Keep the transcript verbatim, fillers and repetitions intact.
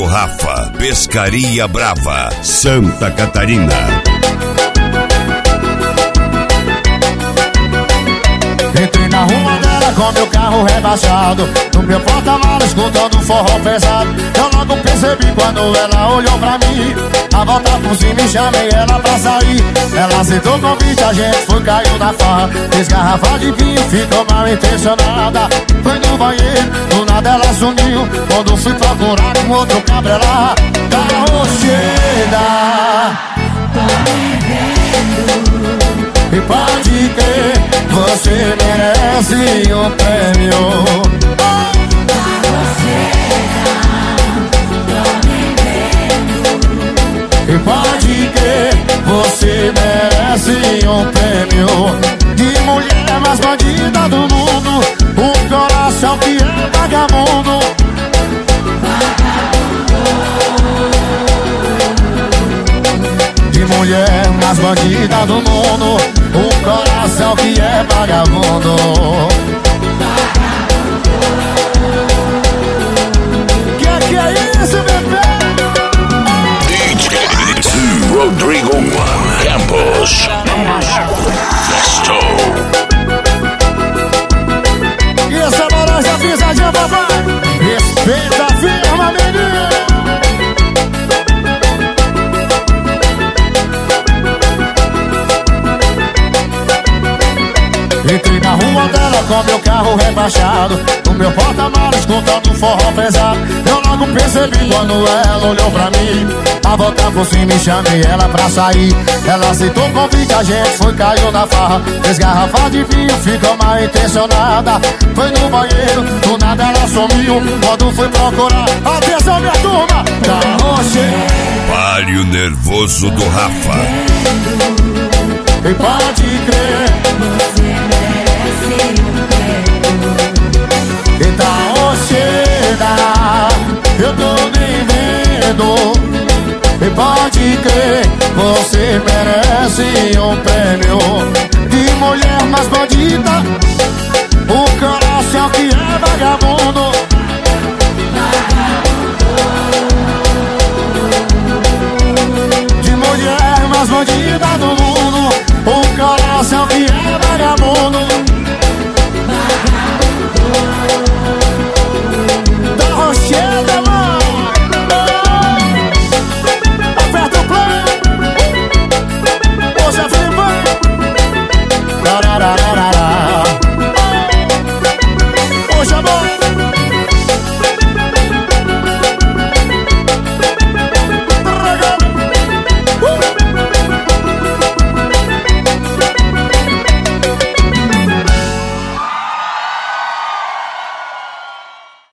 Rafa, Pescaria Brava, Santa Catarina. Entrei na rua dela com meu carro rebaixado, no meu porta-malas escutando forró pesado. Eu logo percebi quando ela olhou pra mim, a volta por cima e chamei ela pra sair. Ela aceitou o convite, a gente foi, caiu na farra. Fez garrafa de vinho, ficou mal intencionada. Foi no banheiro, do nada ela sumiu. Quando fui procurar com outro cabra lá, carroceira, tô me vendo. E pode crer, você merece um prêmio. E pode crer, você merece um prêmio. De mulher mais bandida do mundo, um coração que é vagabundo. De mulher mais bandida do mundo, um coração que é vagabundo. Que que é isso, bebê? D J Rodrigo One Campos. Estou. E essa laranja pisadinha, papai? Respeita a firma, menino. Entrei na rua dela com meu carro rebaixado, no meu porta-malas escutando forró pesado. Eu logo percebi quando ela olhou pra mim, a volta por cima e chamei ela pra sair. Ela aceitou o convite, a gente foi, caiu na farra. Fez garrafa de vinho, ficou mal intencionada. Foi no banheiro, do nada ela sumiu. Quando fui procurar, atenção minha turma, carroceira. Palio nervoso do Rafa. E pode crer, eita, oxeda, eu tô nem vendo. E pode crer, você merece um prêmio. De mulher mais bandida, o coração que é vagabundo.